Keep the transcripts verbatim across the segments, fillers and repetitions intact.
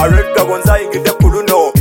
A red dragon sayingide kuluno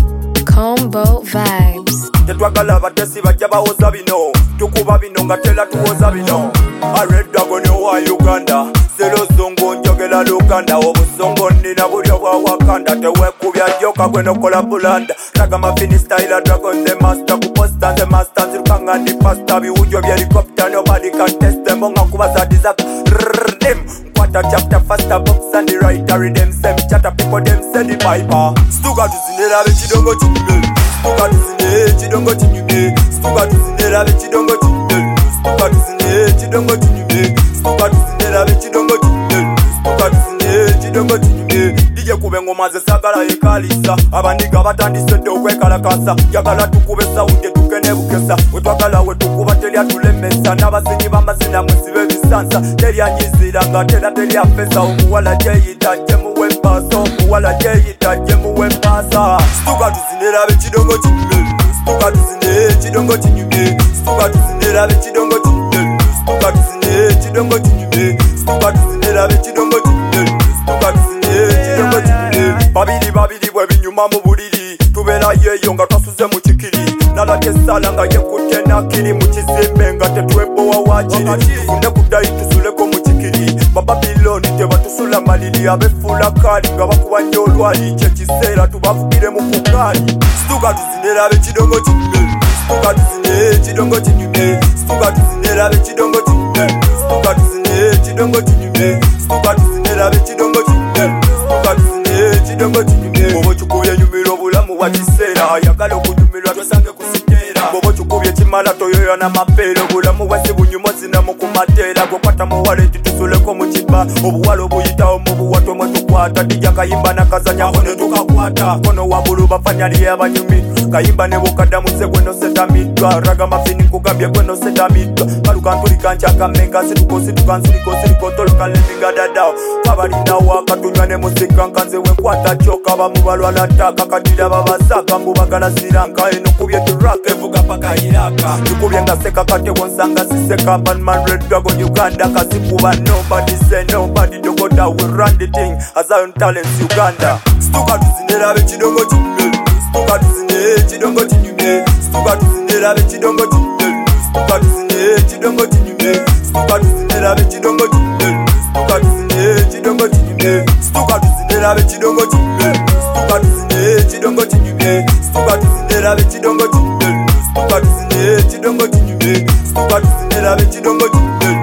Combo Vibes. tetwagala batesi bajja bawoza bino tukuba bino nga tela tuwoza bino. A red dragon wa Uganda selo zongo njogela lukanda obusongo nina bulyo bwa Wakanda tewekubya joka gwenokola bulanda raga mafini style dragon the master kuposta the master zirukanga ndi pasta biwujo bya helicopter nobody can test them nga kuba sadiza rrrdim kwata chapter faster box and the writer them same chatter people them say the piper stuka tuzinera bechidongo chinyume stuka tuzine chidongo chinyume stuka tuzinera bechidongo chinyume stuka tuzine chidongo chinyume stuka tuzinera bechidongo chinyume stuka tuzine chidongo chinyume dije kube ngoma ze sagala ekalisa abandiga batandise dde okwekalakasa yagala tukube sound tukene bukesa wetwagala wetukuba telya tulemesa n'abasinyi b'amazina mwesibe bisansa teryanyizira nga tera teryafesa omuwala gyeyita gyemuwe mpasa omuwala gyeyita gyemuwe mpasa stuka tuzinera bechidongo chinyume stuka tuzine chidongo chinyume stuka tuzinera bechidongo chinyume stuka tuzine chidongo chinyume stuka tuzinera bechidongo chinyume stuka tuzine chidongo chinyume babiri babiri bwe binyuma mu buliri tubera yeyo nga twasuze mu kikiri nalakesala nga yekutte nakiri mu kizimbe nga tetwebowa wakiri tufune kudayi tusuleko mu kikiri bababiloni tebatusula maliri abefula kali nga bakuba nnyo olwali kyekiseera tubavugire mu kukaali stuka tuzinera bechidongo chinyume stuka tuzine chidongo chinyume stuka tuzinera bechidongo chinyume stuka tuzine chidongo chinyume stuka tuzinera bechidongo chinyume stuka tuzine chidongo chinyume bobo chukubye nyumiro bulamu wa kiseera ayagala okunyumirwa tosange kusiteera bobo chukubye kimala toyoyo n'amapeera bulamu wasi bunyumo zinamu ku mateera gwekwata muwale tutusuleko mu kiba obuwala obuyitawo mu buwato mwe tukwata dijja kayimba nakazanyaho ne tukakwata kono wabulu bafanyali y'abanyumi kayimba ne bukadda muze gweno setamiddwa raga mafini kugambye gweno setamiddwa kalukantulika nkyakamenga situko nsiriko siriko toloka levinga dadawo kabalinawo akatunywa ne musika nkanze wenkwata kyoka bamu balwala ttaka kadira babasaka mbubagala siranka eno kubye turaka evuga paka iraka tukubye nga seka katewo nsanga siseka banman red dragon Uganda kasikuba nobody say nobody dokota we run the thing as our talents Uganda stuka tuzinera bechidongo chinyume stuka tuzine chidongo chinyume stuka tuzinera bechidongo chinyume stuka tuzine chidongo chinyume stuka tuzinera bechidongo chinyume stuka tuzine chidongo chinyume stuka tuzinera bechidongo chinyume stuka tuzine chidongo chinyume stuka tuzinera bechidongo chinyume stuka tuzine chidongo chinyume stuka tuzinera bechidongo chinyume